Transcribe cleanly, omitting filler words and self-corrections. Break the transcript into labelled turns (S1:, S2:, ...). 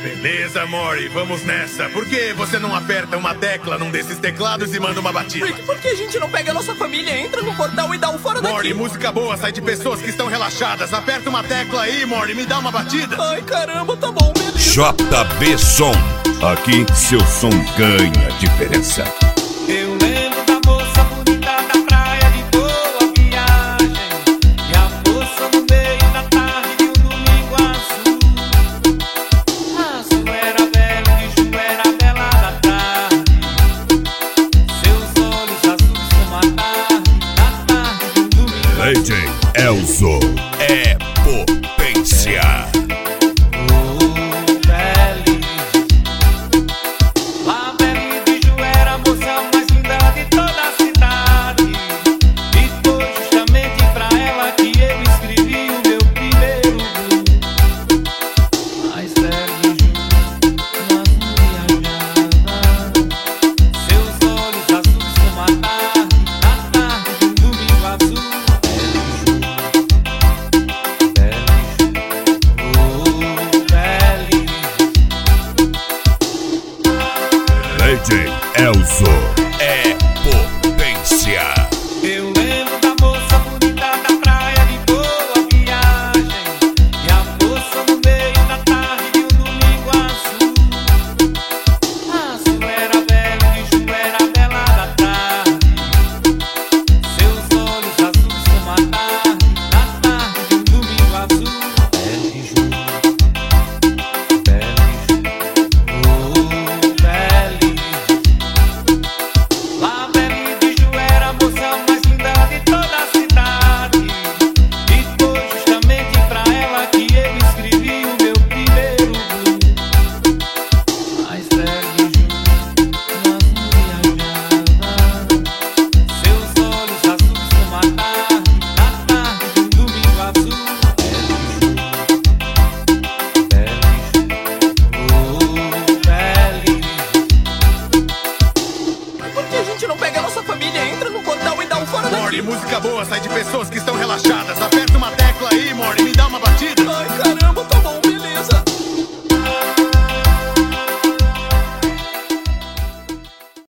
S1: Beleza, Mori, vamos nessa. Por que você não aperta uma tecla num desses teclados e manda uma batida?
S2: Rick, por que a gente não pega a nossa família, entra no portal e dá um fora daqui?
S1: Mori, música boa sai de pessoas que estão relaxadas. Aperta uma tecla aí, Mori, me dá uma batida.
S2: Ai, caramba, tá bom, beleza.
S3: JB Som. Aqui seu som ganha diferença.
S4: Eu lembro da moça bonita da praia de boa viagem, e a moça no meio da tarde de um domingo azul. Azul era velho e Ju era bela da tarde, seus olhos azuis como a tarde, da tarde de um domingo azul.
S3: DJ Elzo é potência. DJ Elzo é potência.
S4: Eu lembro da moça bonita da praia de boa viagem, e a moça no meio da tarde de um domingo azul. Azul era velho e Ju era bela da tarde, seus olhos azuis como a tarde, da tarde de um domingo azul. Bela e Ju, bela e Ju, oh, bela e Ju. Lá Bela de Ju era a moça mais linda de toda a cidade, e foi justamente pra ela que eu escrevi o meu primeiro blues. Mas Bela de Ju no azul viajava, seus olhos azuis como a tarde, da tarde de um domingo azul. Bela de Ju, oh, Bela de Ju.
S2: Por que a gente não pega a nossa família, entra no portal e dá um fora daqui?
S1: Mori, música boa sai de pessoas que estão relaxadas.